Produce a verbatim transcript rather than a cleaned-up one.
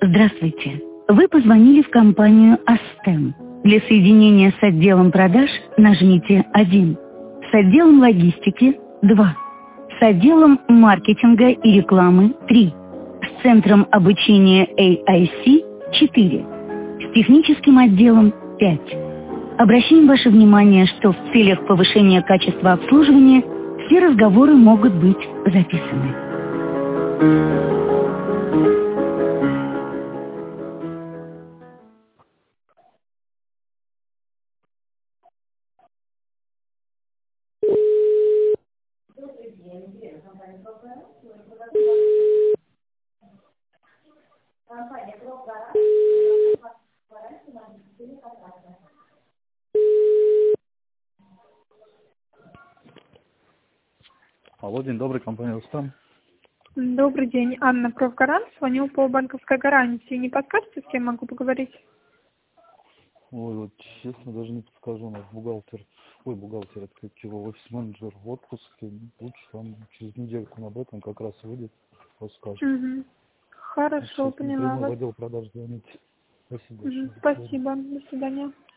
Здравствуйте. Вы позвонили в компанию Астем. Для соединения с отделом продаж нажмите один. С отделом логистики два. С отделом маркетинга и рекламы три. С центром обучения эй ай си четыре. С техническим отделом пять. Обращаем ваше внимание, что в целях повышения качества обслуживания все разговоры могут быть записаны. Алло, день добрый, компания Рустам. Добрый день, Анна Профгарант. Звоню по банковской гарантии. Не подскажете, с кем могу поговорить? Ой, вот честно, даже не подскажу, у нас бухгалтер, ой, бухгалтер, это как его офис-менеджер в отпуске. Лучше там через недельку об этом как раз выйдет, расскажет. Угу. Хорошо, Сейчас поняла напрямую в вас. отдел продаж звонить. Спасибо Угу. большое. Спасибо, до свидания.